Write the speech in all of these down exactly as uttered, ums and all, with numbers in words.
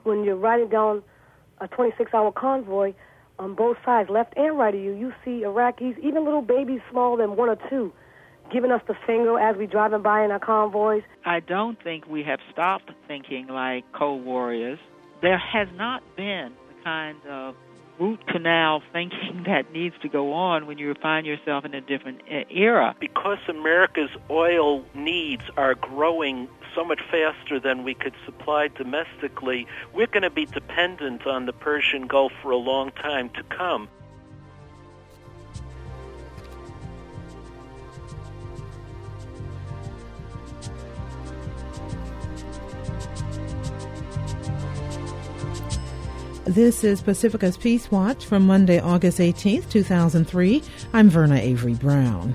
when you're riding down a twenty-six hour convoy, on both sides, left and right of you, you see Iraqis, even little babies smaller than one or two, giving us the finger as we driving by in our convoys. I don't think we have stopped thinking like Cold Warriors. There has not been the kind of root canal thinking that needs to go on when you find yourself in a different era. Because America's oil needs are growing so much faster than we could supply domestically, we're going to be dependent on the Persian Gulf for a long time to come. This is Pacifica's Peace Watch from Monday, August eighteenth, two thousand three. I'm Verna Avery Brown.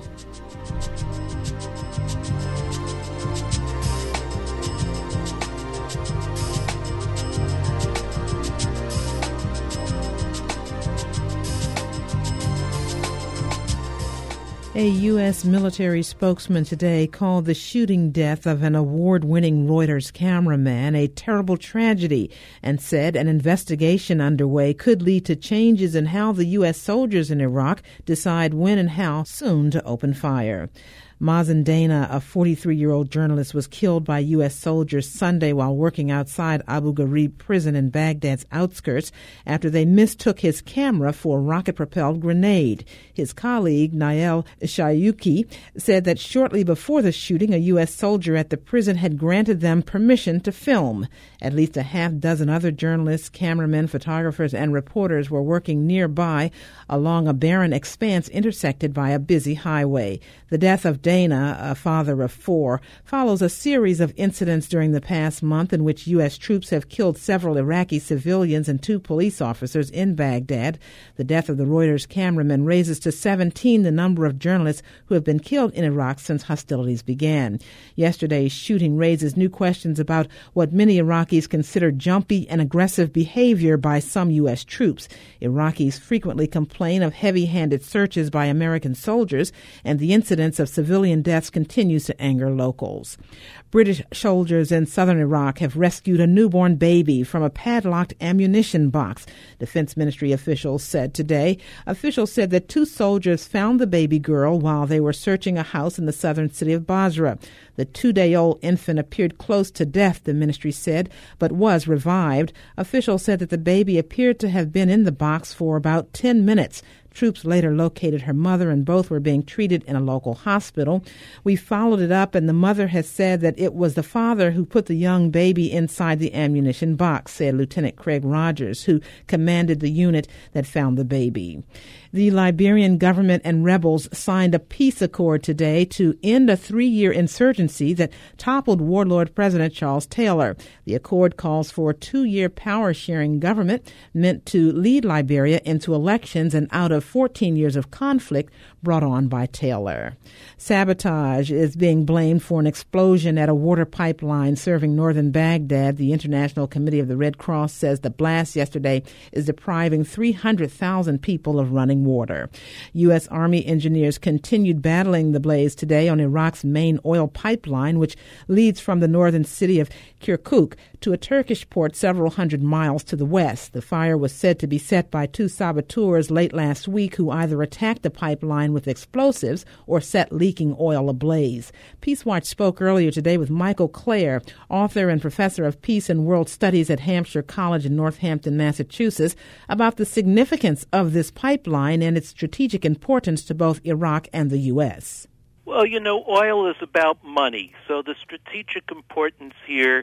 A U S military spokesman today called the shooting death of an award-winning Reuters cameraman a terrible tragedy and said an investigation underway could lead to changes in how the U S soldiers in Iraq decide when and how soon to open fire. Mazen Dana, a forty-three-year-old journalist, was killed by U S soldiers Sunday while working outside Abu Ghraib prison in Baghdad's outskirts after they mistook his camera for a rocket-propelled grenade. His colleague, Nael Shayuki, said that shortly before the shooting, a U S soldier at the prison had granted them permission to film. At least a half dozen other journalists, cameramen, photographers, and reporters were working nearby along a barren expanse intersected by a busy highway. The death of Dana, a father of four, follows a series of incidents during the past month in which U S troops have killed several Iraqi civilians and two police officers in Baghdad. The death of the Reuters cameraman raises to seventeen the number of journalists who have been killed in Iraq since hostilities began. Yesterday's shooting raises new questions about what many Iraqis consider jumpy and aggressive behavior by some U S troops. Iraqis frequently complain of heavy-handed searches by American soldiers, and the incidence of civilian deaths continues to anger locals. British soldiers in southern Iraq have rescued a newborn baby from a padlocked ammunition box, Defense Ministry officials said today. Officials said that two soldiers found the baby girl while they were searching a house in the southern city of Basra. The two-day-old infant appeared close to death, the ministry said, but was revived. Officials said that the baby appeared to have been in the box for about ten minutes. Troops later located her mother, and both were being treated in a local hospital. We followed it up, and the mother has said that it was the father who put the young baby inside the ammunition box, said Lieutenant Craig Rogers, who commanded the unit that found the baby. The Liberian government and rebels signed a peace accord today to end a three-year insurgency that toppled warlord President Charles Taylor. The accord calls for a two-year power-sharing government meant to lead Liberia into elections and out of fourteen years of conflict brought on by Taylor. Sabotage is being blamed for an explosion at a water pipeline serving northern Baghdad. The International Committee of the Red Cross says the blast yesterday is depriving three hundred thousand people of running water. U S. Army engineers continued battling the blaze today on Iraq's main oil pipeline, which leads from the northern city of Kirkuk to a Turkish port several hundred miles to the west. The fire was said to be set by two saboteurs late last week who either attacked the pipeline with explosives or set leaking oil ablaze. Peace Watch spoke earlier today with Michael Clare, author and professor of peace and world studies at Hampshire College in Northampton, Massachusetts, about the significance of this pipeline and its strategic importance to both Iraq and the U S. Well, you know, oil is about money, so the strategic importance here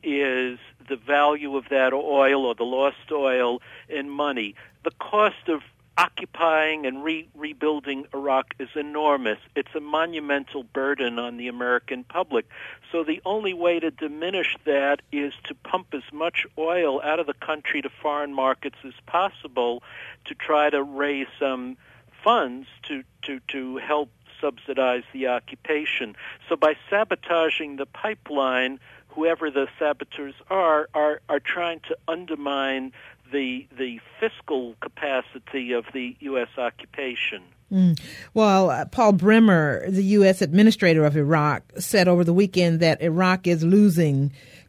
is the value of that oil or the lost oil in money. The cost of occupying and re- rebuilding Iraq is enormous. It's a monumental burden on the American public. So the only way to diminish that is to pump as much oil out of the country to foreign markets as possible to try to raise some funds to, to, to help subsidize the occupation. So by sabotaging the pipeline, whoever the saboteurs are, are, are trying to undermine the the fiscal capacity of the U S occupation. Mm. Well, uh, Paul Bremer, the U S administrator of Iraq, said over the weekend that Iraq is losing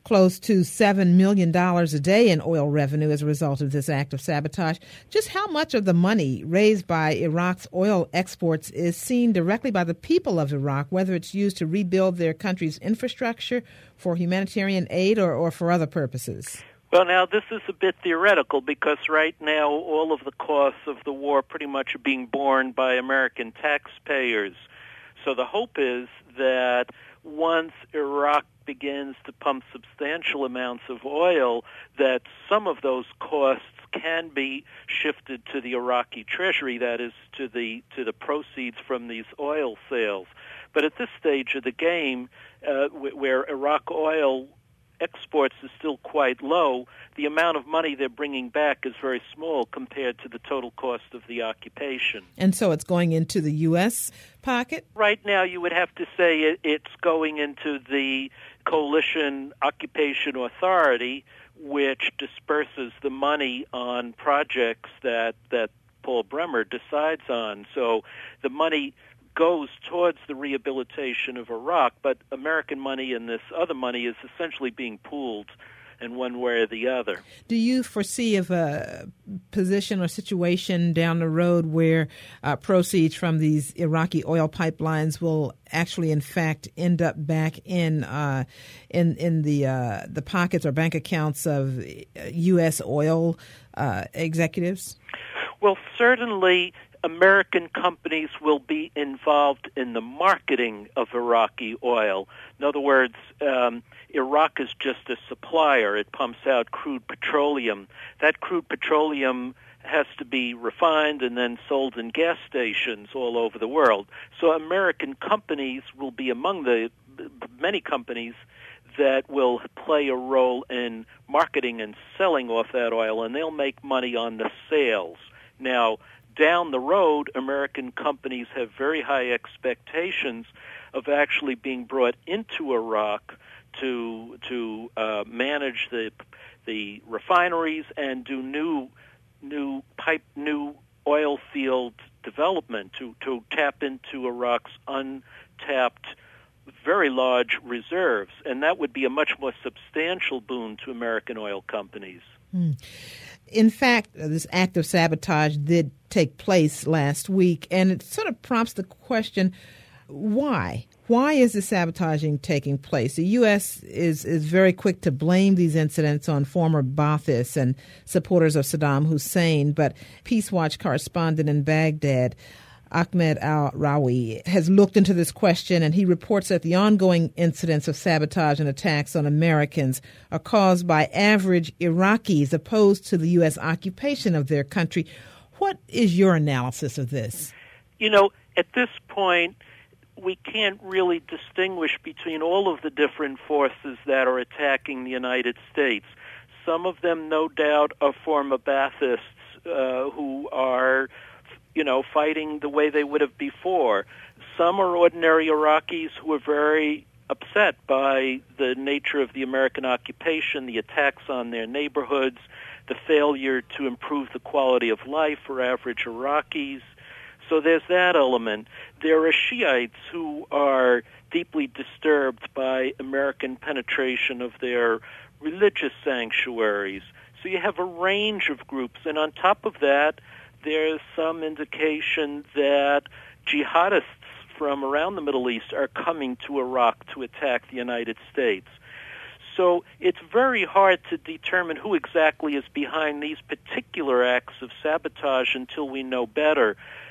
close to seven million dollars a day in oil revenue as a result of this act of sabotage. Just how much of the money raised by Iraq's oil exports is seen directly by the people of Iraq, whether it's used to rebuild their country's infrastructure, for humanitarian aid, or, or for other purposes? Well, now, this is a bit theoretical because right now all of the costs of the war pretty much are being borne by American taxpayers. So the hope is that once Iraq begins to pump substantial amounts of oil, that some of those costs can be shifted to the Iraqi treasury, that is, to the to the proceeds from these oil sales. But at this stage of the game, uh, where Iraq oil exports is still quite low, the amount of money they're bringing back is very small compared to the total cost of the occupation. And so it's going into the U S pocket? Right now, you would have to say it, it's going into the Coalition Occupation Authority, which disperses the money on projects that, that Paul Bremer decides on. So the money goes towards the rehabilitation of Iraq, but American money and this other money is essentially being pooled in one way or the other. Do you foresee of a position or situation down the road where uh, proceeds from these Iraqi oil pipelines will actually, in fact, end up back in uh, in in the uh, the pockets or bank accounts of U S oil uh, executives? Well, certainly American companies will be involved in the marketing of Iraqi oil. In other words, um, Iraq is just a supplier. It pumps out crude petroleum. That crude petroleum has to be refined and then sold in gas stations all over the world. So American companies will be among the many companies that will play a role in marketing and selling off that oil, and they'll make money on the sales. Now, down the road, American companies have very high expectations of actually being brought into Iraq to to uh, manage the the refineries and do new new pipe new oil field development to to tap into Iraq's untapped very large reserves, and that would be a much more substantial boon to American oil companies. Hmm. In fact, this act of sabotage did take place last week, and it sort of prompts the question, why? Why is the sabotaging taking place? The U S is, is very quick to blame these incidents on former Baathists and supporters of Saddam Hussein, but Peace Watch correspondent in Baghdad, Ahmed al-Rawi, has looked into this question, and he reports that the ongoing incidents of sabotage and attacks on Americans are caused by average Iraqis opposed to the U S occupation of their country. What is your analysis of this? You know, at this point, we can't really distinguish between all of the different forces that are attacking the United States. Some of them, no doubt, are former Baathists uh, who are you know, fighting the way they would have before. Some are ordinary Iraqis who are very upset by the nature of the American occupation, the attacks on their neighborhoods, the failure to improve the quality of life for average Iraqis. So there's that element. There are Shiites who are deeply disturbed by American penetration of their religious sanctuaries. So you have a range of groups, and on top of that, there's some indication that jihadists from around the Middle East are coming to Iraq to attack the United States. So it's very hard to determine who exactly is behind these particular acts of sabotage until we know better.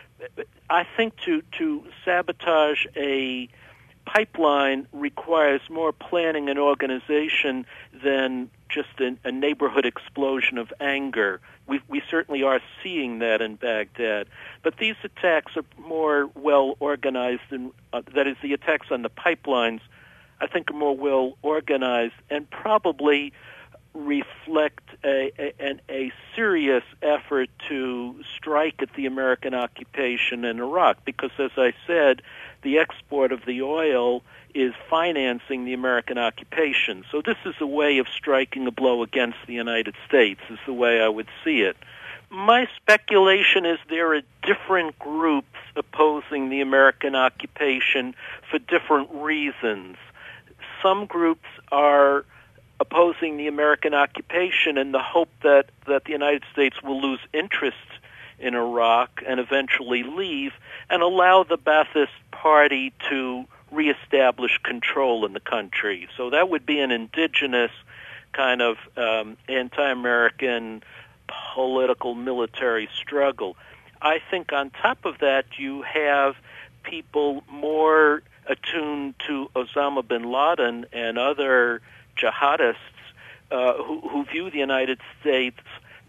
I think to, to sabotage a pipeline requires more planning and organization than just a, a neighborhood explosion of anger. We, we certainly are seeing that in Baghdad. But these attacks are more well organized, and uh, that is, the attacks on the pipelines, I think, are more well organized and probably reflect a, a, a serious effort to strike at the American occupation in Iraq, because, as I said, the export of the oil is financing the American occupation. So this is a way of striking a blow against the United States, is the way I would see it. My speculation is there are different groups opposing the American occupation for different reasons. Some groups are opposing the American occupation in the hope that, that the United States will lose interest in Iraq and eventually leave and allow the Ba'athist Party to reestablish control in the country. So that would be an indigenous kind of um, anti-American political military struggle. I think on top of that you have people more attuned to Osama bin Laden and other jihadists uh, who, who view the United States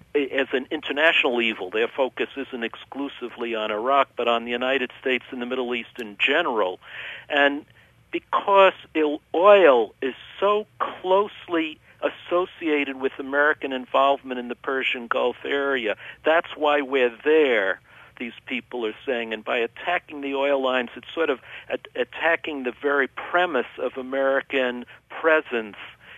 as an international evil. Their focus isn't exclusively on Iraq, but on the United States and the Middle East in general. And because oil is so closely associated with American involvement in the Persian Gulf area, that's why we're there, these people are saying. And by attacking the oil lines, it's sort of at- attacking the very premise of American presence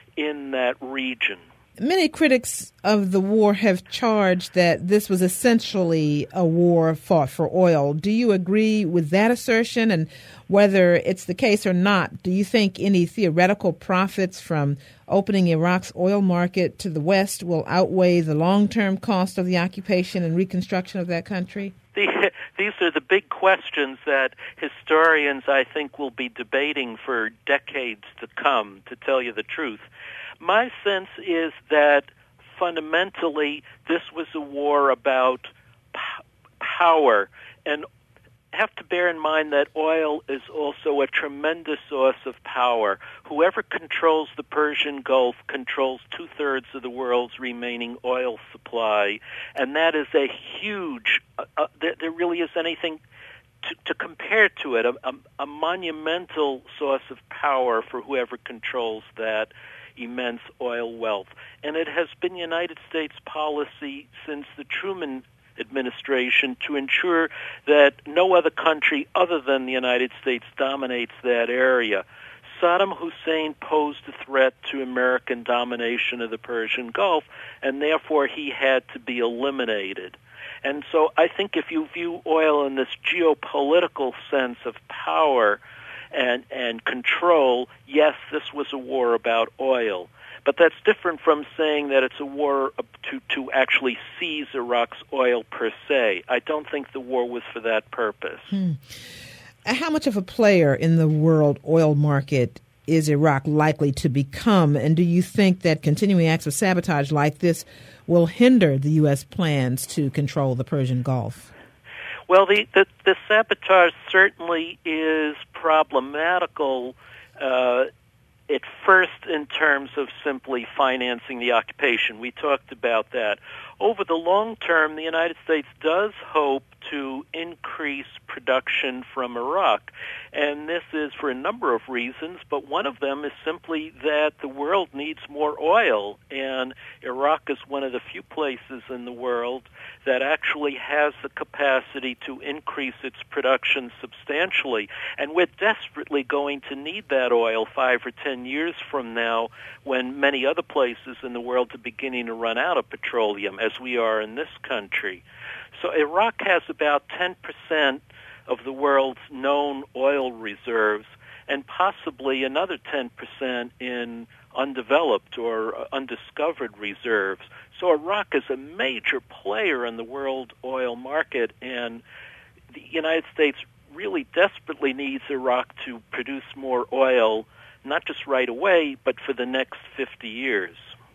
in that region. Many critics of the war have charged that this was essentially a war fought for oil. Do you agree with that assertion? And whether it's the case or not, do you think any theoretical profits from opening Iraq's oil market to the West will outweigh the long-term cost of the occupation and reconstruction of that country? The, these are the big questions that historians, I think, will be debating for decades to come, to tell you the truth. My sense is that fundamentally this was a war about p- power, and have to bear in mind that oil is also a tremendous source of power. Whoever controls the Persian Gulf controls two-thirds of the world's remaining oil supply, and that is a huge, uh, uh, there, there really is anything to, to compare to it, a, a, a monumental source of power for whoever controls that immense oil wealth. And it has been the United States policy since the Truman administration to ensure that no other country other than the United States dominates that area. Saddam Hussein posed a threat to American domination of the Persian Gulf, and therefore he had to be eliminated. And so I think if you view oil in this geopolitical sense of power and and control, yes, this was a war about oil. But that's different from saying that it's a war to, to actually seize Iraq's oil per se. I don't think the war was for that purpose. Hmm. How much of a player in the world oil market is Iraq likely to become? And do you think that continuing acts of sabotage like this will hinder the U S plans to control the Persian Gulf? Well, the, the, the sabotage certainly is problematical uh, at first in terms of simply financing the occupation. We talked about that. Over the long term, the United States does hope to increase production from Iraq. And this is for a number of reasons, but one of them is simply that the world needs more oil. And Iraq is one of the few places in the world that actually has the capacity to increase its production substantially. And we're desperately going to need that oil five or ten years from now when many other places in the world are beginning to run out of petroleum, as we are in this country. So Iraq has about ten percent of the world's known oil reserves and possibly another ten percent in undeveloped or undiscovered reserves. So Iraq is a major player in the world oil market, and the United States really desperately needs Iraq to produce more oil, not just right away, but for the next fifty years.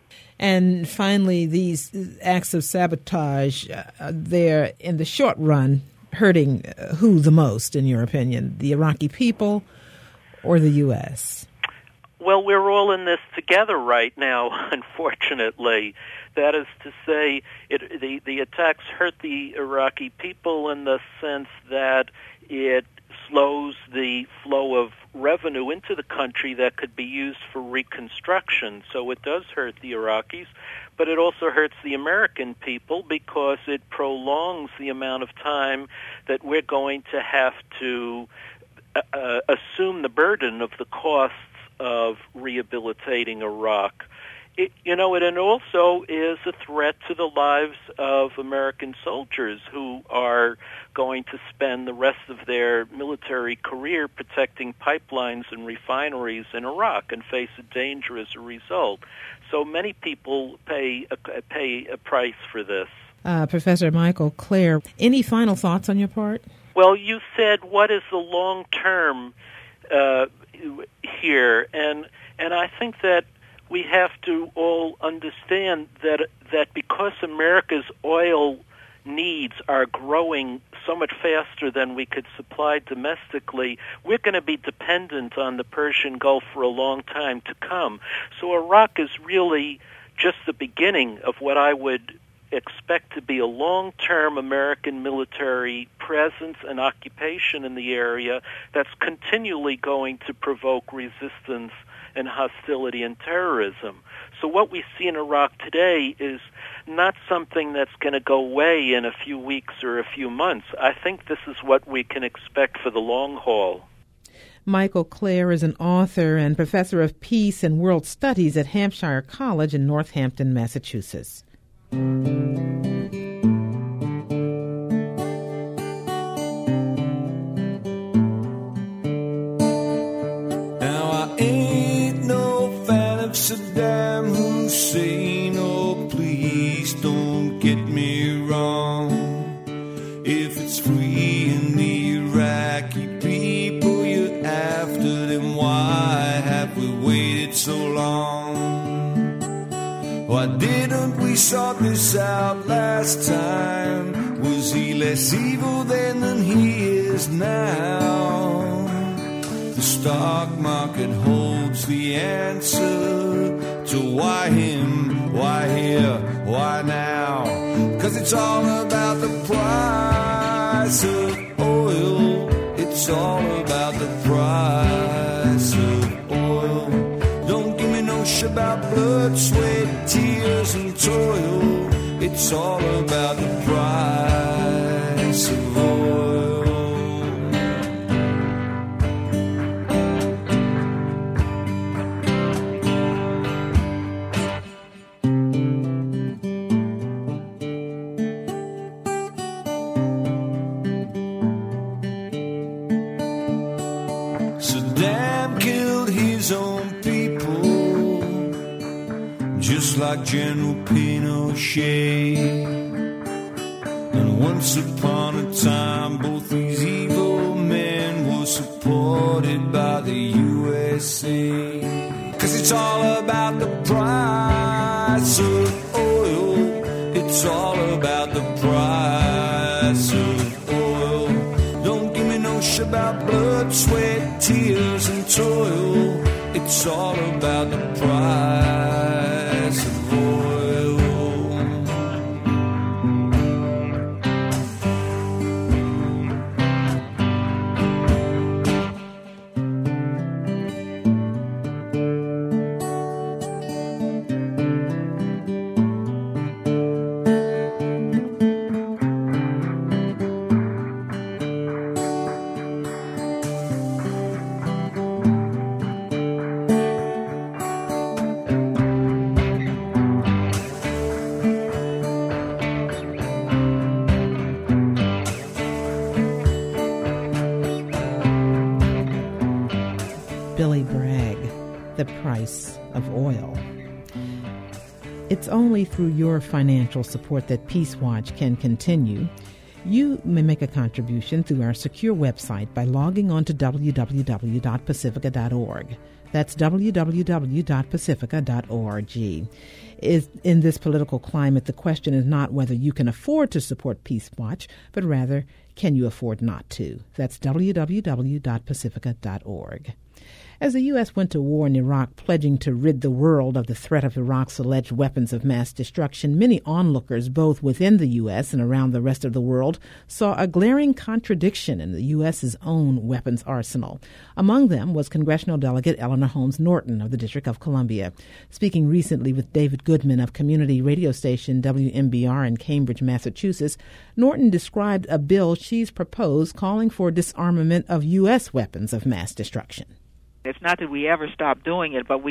And finally, these acts of sabotage, uh, they're in the short run hurting uh, who the most, in your opinion, the Iraqi people or the U S? Well, we're all in this together right now, unfortunately. That is to say, it, the, the attacks hurt the Iraqi people in the sense that it slows the flow of revenue into the country that could be used for reconstruction. So it does hurt the Iraqis, but it also hurts the American people because it prolongs the amount of time that we're going to have to uh, assume the burden of the costs of rehabilitating Iraq. It, you know, it and also is a threat to the lives of American soldiers who are going to spend the rest of their military career protecting pipelines and refineries in Iraq and face a danger as a result. So many people pay a, pay a price for this. Uh, Professor Michael Klare, any final thoughts on your part? Well, you said, what is the long term uh, here? And and I think that we have to all understand that that because America's oil needs are growing so much faster than we could supply domestically, we're going to be dependent on the Persian Gulf for a long time to come. So Iraq is really just the beginning of what I would expect to be a long-term American military presence and occupation in the area that's continually going to provoke resistance and hostility and terrorism. So what we see in Iraq today is not something that's going to go away in a few weeks or a few months. I think this is what we can expect for the long haul. Michael Klare is an author and professor of peace and world studies at Hampshire College in Northampton, Massachusetts. Saddam Hussein, oh please don't get me wrong. If it's free in the Iraqi people you're after, then why have we waited so long? Why didn't we sort this out last time? Was he less evil then than he is now? The stock market holds the answer to why him, why here, why now. 'Cause it's all about the price of oil. It's all about the price of oil. Don't give me no shit about blood, sweat, tears and toil. It's all about the price of oil. Just like General Pinochet. And once upon a time, both these evil men were supported by the U S A. 'Cause it's all about the price of oil. It's all about the price of oil. Don't give me no shit about blood, sweat, tears and toil. It's all about the price of oil. Billy Bragg, The Price of Oil. It's only through your financial support that Peace Watch can continue. You may make a contribution through our secure website by logging on to w w w dot pacifica dot org. That's w w w dot pacifica dot org. Is in this political climate, the question is not whether you can afford to support Peace Watch, but rather, can you afford not to? That's w w w dot pacifica dot org. As the U S went to war in Iraq, pledging to rid the world of the threat of Iraq's alleged weapons of mass destruction, many onlookers, both within the U S and around the rest of the world, saw a glaring contradiction in the U S's own weapons arsenal. Among them was congressional delegate Eleanor Holmes Norton of the District of Columbia. Speaking recently with David Goodman of community radio station W M B R in Cambridge, Massachusetts, Norton described a bill she's proposed calling for disarmament of U S weapons of mass destruction. It's not that we ever stopped doing it, but we've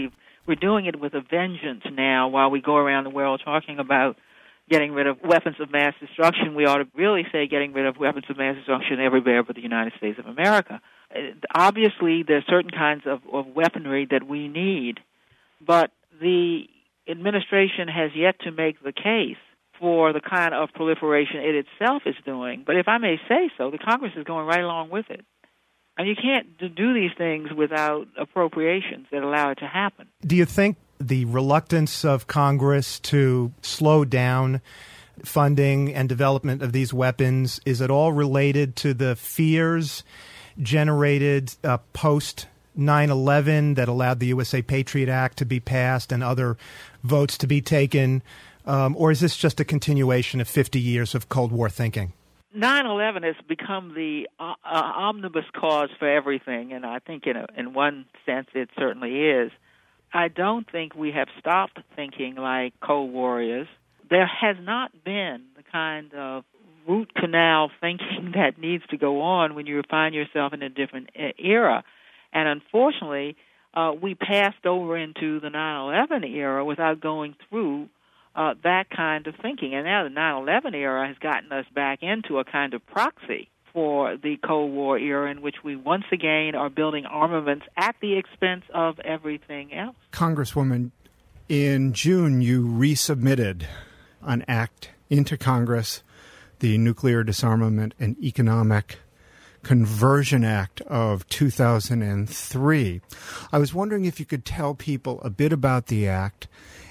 we're doing it with a vengeance now while we go around the world talking about getting rid of weapons of mass destruction. We ought to really say getting rid of weapons of mass destruction everywhere but the United States of America. Obviously, there are certain kinds of, of weaponry that we need, but the administration has yet to make the case for the kind of proliferation it itself is doing. But if I may say so, the Congress is going right along with it. And you can't do these things without appropriations that allow it to happen. Do you think the reluctance of Congress to slow down funding and development of these weapons is at all related to the fears generated uh, post nine eleven that allowed the U S A Patriot Act to be passed and other votes to be taken? Um, or is this just a continuation of fifty years of Cold War thinking? nine eleven has become the uh, uh, omnibus cause for everything, and I think in, a, in one sense it certainly is. I don't think we have stopped thinking like Cold Warriors. There has not been the kind of root canal thinking that needs to go on when you find yourself in a different era. And unfortunately, uh, we passed over into the nine eleven era without going through Uh, that kind of thinking. And now the nine eleven era has gotten us back into a kind of proxy for the Cold War era in which we once again are building armaments at the expense of everything else. Congresswoman, in June you resubmitted an act into Congress, the Nuclear Disarmament and Economic Conversion Act of two thousand three. I was wondering if you could tell people a bit about the act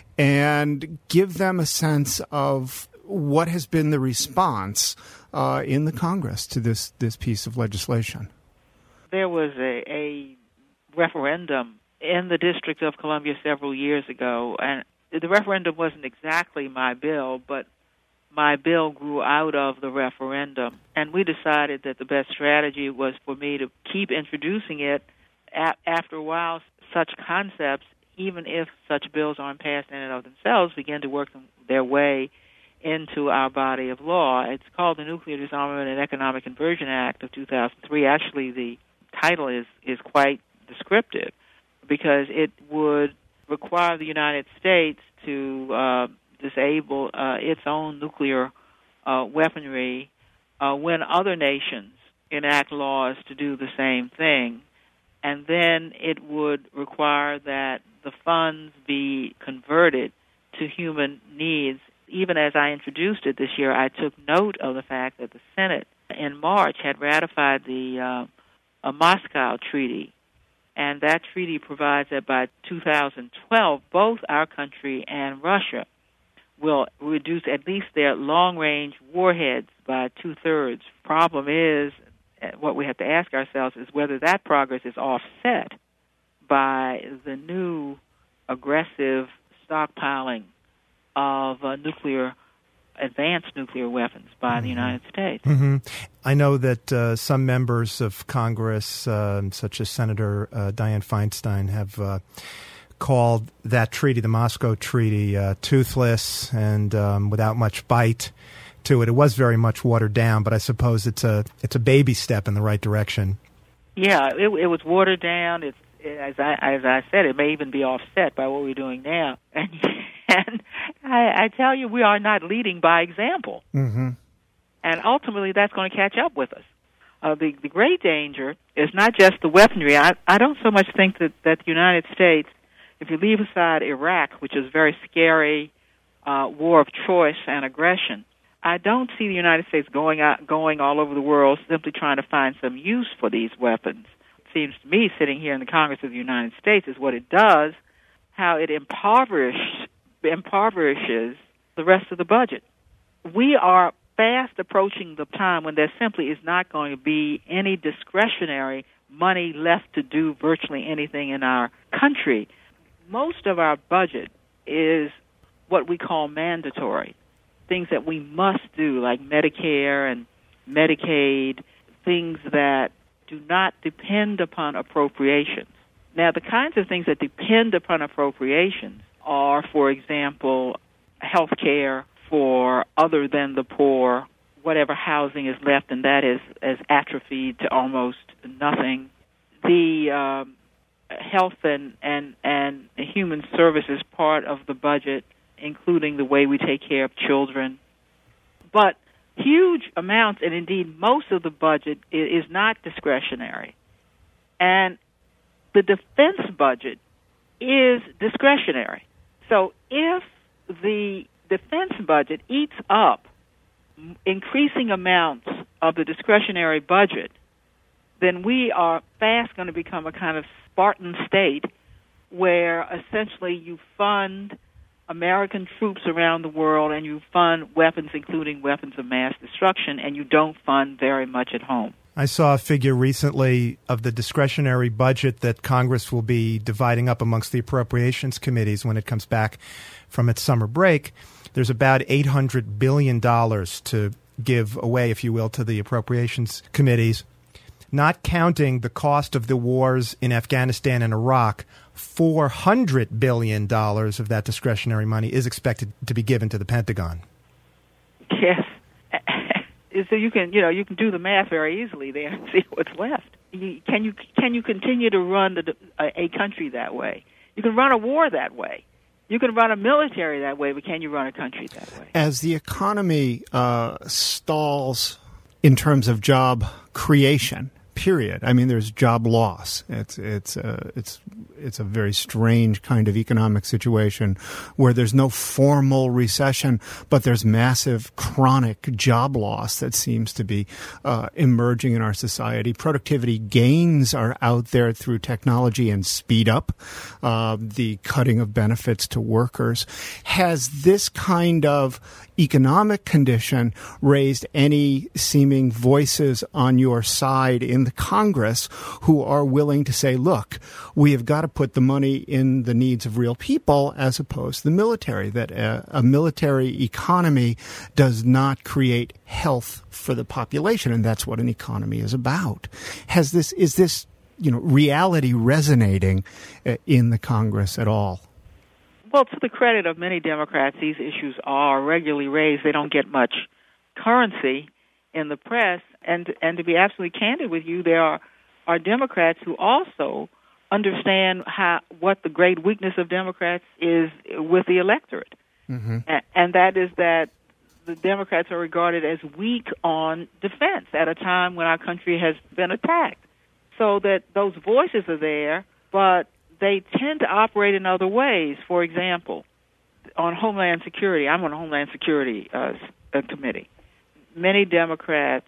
and give them a sense of what has been the response uh, in the Congress to this, this piece of legislation. There was a, a referendum in the District of Columbia several years ago, and the referendum wasn't exactly my bill, but my bill grew out of the referendum, and we decided that the best strategy was for me to keep introducing it. A- after a while, such concepts, even if such bills aren't passed in and of themselves, begin to work them, their way into our body of law. It's called the Nuclear Disarmament and Economic Conversion Act of two thousand three. Actually, the title is, is quite descriptive because it would require the United States to uh, disable uh, its own nuclear uh, weaponry uh, when other nations enact laws to do the same thing. And then it would require that the funds be converted to human needs. Even as I introduced it this year, I took note of the fact that the Senate in March had ratified the uh, Moscow Treaty, and that treaty provides that by two thousand twelve, both our country and Russia will reduce at least their long-range warheads by two-thirds. Problem is, what we have to ask ourselves is whether that progress is offset by the new aggressive stockpiling of uh, nuclear, advanced nuclear weapons by mm-hmm. the United States. Mm-hmm. I know that uh, some members of Congress, uh, such as Senator uh, Dianne Feinstein, have uh, called that treaty, the Moscow Treaty, uh, toothless and um, without much bite to it. It was very much watered down, but I suppose it's a it's a baby step in the right direction. Yeah, it, it was watered down. It's as I as I said, it may even be offset by what we're doing now. And, and I, I tell you, we are not leading by example. Mm-hmm. And ultimately, that's going to catch up with us. Uh, the the great danger is not just the weaponry. I I don't so much think that that the United States, if you leave aside Iraq, which is a very scary uh, war of choice and aggression, I don't see the United States going out, going all over the world simply trying to find some use for these weapons. It seems to me, sitting here in the Congress of the United States, is what it does, how it impoverish, impoverishes the rest of the budget. We are fast approaching the time when there simply is not going to be any discretionary money left to do virtually anything in our country. Most of our budget is what we call mandatory. Things that we must do, like Medicare and Medicaid, things that do not depend upon appropriations. Now, the kinds of things that depend upon appropriations are, for example, health care for other than the poor, whatever housing is left, and that is, is atrophied to almost nothing. The um, health and, and, and human services part of the budget, including the way we take care of children. But huge amounts, and indeed most of the budget, is not discretionary. And the defense budget is discretionary. So if the defense budget eats up increasing amounts of the discretionary budget, then we are fast going to become a kind of Spartan state where essentially you fund American troops around the world and you fund weapons, including weapons of mass destruction, and you don't fund very much at home. I saw a figure recently of the discretionary budget that Congress will be dividing up amongst the appropriations committees when it comes back from its summer break. There's about eight hundred billion dollars to give away, if you will, to the appropriations committees. Not counting the cost of the wars in Afghanistan and Iraq, four hundred billion dollars of that discretionary money is expected to be given to the Pentagon. Yes. So you can, you know, you can do the math very easily there and see what's left. You, can you can you continue to run the, a, a country that way? You can run a war that way. You can run a military that way, but can you run a country that way? As the economy uh, stalls in terms of job creation, period. I mean, there's job loss. It's it's uh, it's it's a very strange kind of economic situation where there's no formal recession, but there's massive chronic job loss that seems to be uh, emerging in our society. Productivity gains are out there through technology and speed up uh, the cutting of benefits to workers. Has this kind of economic condition raised any seeming voices on your side in the Congress who are willing to say, look, we have got to put the money in the needs of real people as opposed to the military, that a, a military economy does not create health for the population, and that's what an economy is about. Has this, is this, you know, reality resonating uh, in the Congress at all? Well, to the credit of many Democrats, these issues are regularly raised. They don't get much currency in the press. And and to be absolutely candid with you, there are, are Democrats who also understand how what the great weakness of Democrats is with the electorate. Mm-hmm. And, and that is that the Democrats are regarded as weak on defense at a time when our country has been attacked. So that those voices are there, but they tend to operate in other ways. For example, on Homeland Security, I'm on the Homeland Security uh, Committee. Many Democrats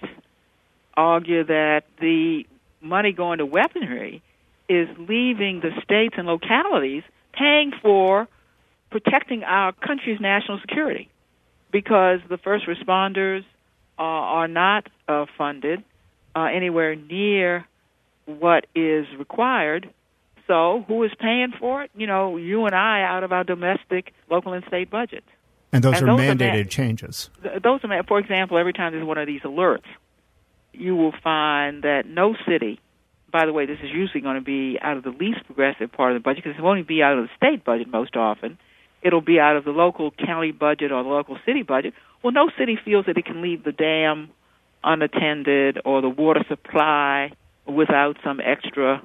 argue that the money going to weaponry is leaving the states and localities paying for protecting our country's national security because the first responders uh, are not uh, funded uh, anywhere near what is required. So who is paying for it? You know, you and I out of our domestic, local, and state budgets. And those and are those mandated are ma- changes. Th- those are, for example, every time there's one of these alerts, you will find that no city, by the way, this is usually going to be out of the least progressive part of the budget because it won't be out of the state budget most often. It'll be out of the local county budget or the local city budget. Well, no city feels that it can leave the dam unattended or the water supply without some extra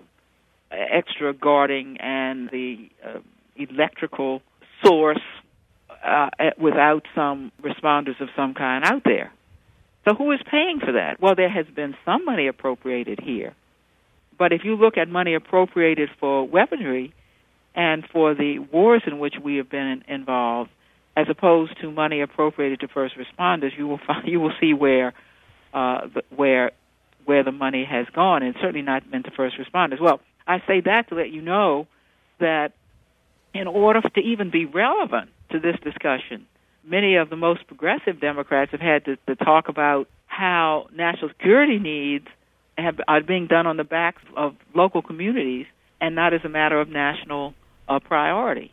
extra guarding and the uh, electrical source uh, without some responders of some kind out there. So who is paying for that? Well, there has been some money appropriated here. But if you look at money appropriated for weaponry and for the wars in which we have been involved, as opposed to money appropriated to first responders, you will find, you will see where uh, the, where where the money has gone, and certainly not meant to first responders. Well, I say that to let you know that in order to even be relevant to this discussion, many of the most progressive Democrats have had to, to talk about how national security needs have, are being done on the backs of local communities and not as a matter of national uh, priority.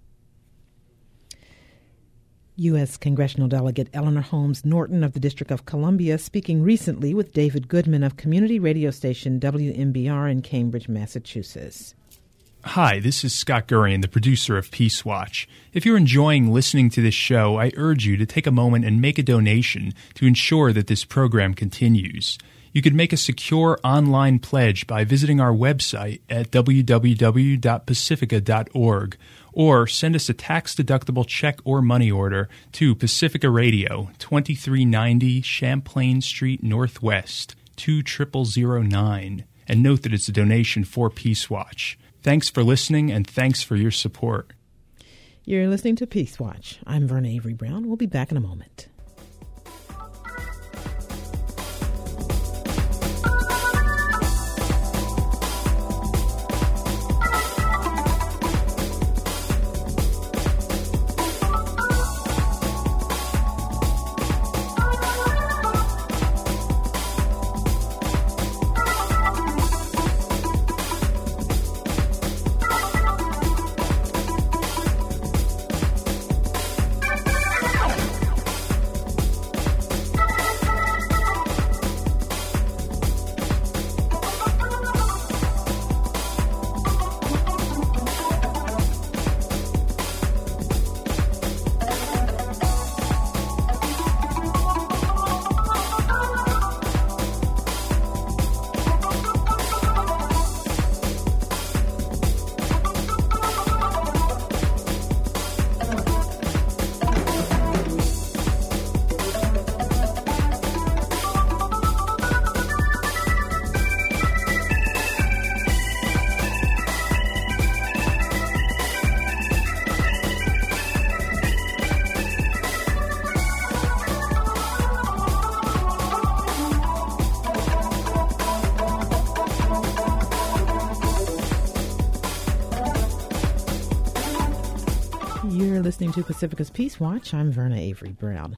U S. Congressional Delegate Eleanor Holmes Norton of the District of Columbia speaking recently with David Goodman of community radio station W M B R in Cambridge, Massachusetts. Hi, this is Scott Gurian, the producer of Peace Watch. If you're enjoying listening to this show, I urge you to take a moment and make a donation to ensure that this program continues. You can make a secure online pledge by visiting our website at w w w dot pacifica dot org or send us a tax-deductible check or money order to Pacifica Radio, twenty-three ninety Champlain Street Northwest, two zero zero zero nine. And note that it's a donation for Peace Watch. Thanks for listening, and thanks for your support. You're listening to Peace Watch. I'm Verna Avery Brown. We'll be back in a moment. You're listening to Pacifica's Peace Watch. I'm Verna Avery Brown.